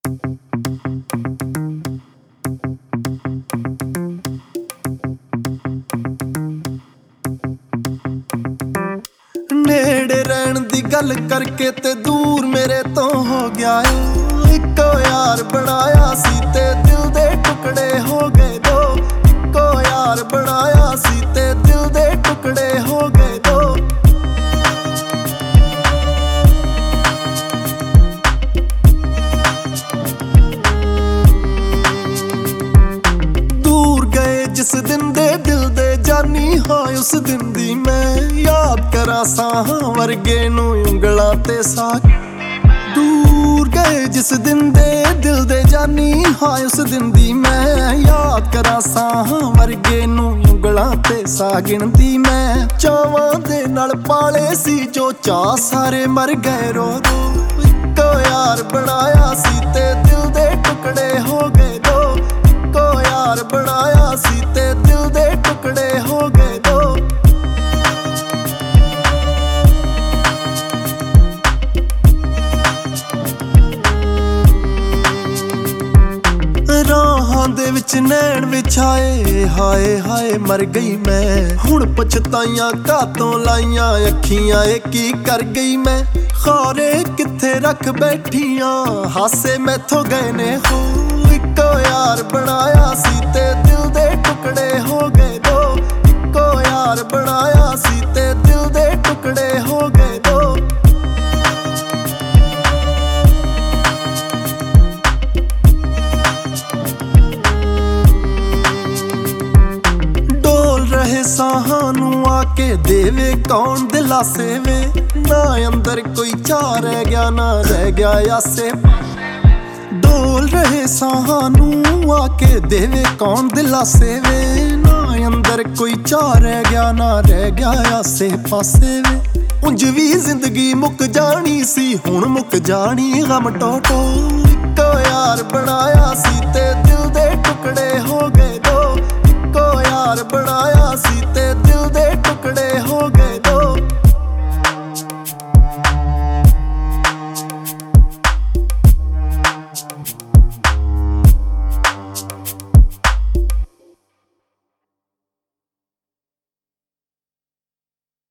नेड़े रहन दी गल करके ते दूर मेरे तो हो गया है। इको यार बनाया सी ते दिल दे टुकड़े हो गए दो। इको यार बनाया सी ते दिल दे टुकड़े हो गए दो। दूर गए जिस दिन दे दिल दे जानी हाँ उस दिन दी मैं याद करा साहां वर्गे नूं उंगलां ते साक। दूर गए जिस दिन दे दिल दे जानी हाँ उस दिन दी मैं याद करा साहां वर्गे नूं उंगलां ते सा गिणदी मैं। चावां दे नाल पाले सी जो चाह सारे मर गए रो रो। इको यार बनाया सी ते दिल दे टुकड़े हो गए दो। इको यार बनाया सी ते दिल दे टुकड़े हो गए दो। राहां दे विच नैण विछाए हाय हाय मर गई मैं। हुण पछताइयां कातों लाइयां अखियां की कर गई मैं। खारे किथे रख बैठियां हासे मैथों गए ने हो। इको यार बनाया सी ते दिल दे टुकड़े हो गए दो। इको यार बनाया सी ते दिल दे टुकड़े हो गए दो। साहां नूं आके देवे कौन दिलासे वे। ना अंदर कोई चाह रह गया ना रह गया आसे। डोल रहे साहां नूं आके देवे कौन दिलासे वे। ना अंदर कोई चाह रह गया ना रह गया आसे पासे वे। उंज भी जिंदगी मुक जानी सी हुण मुक जानी गम टोटो। इको यार बनाया सी ते दिल दे टुकड़े हो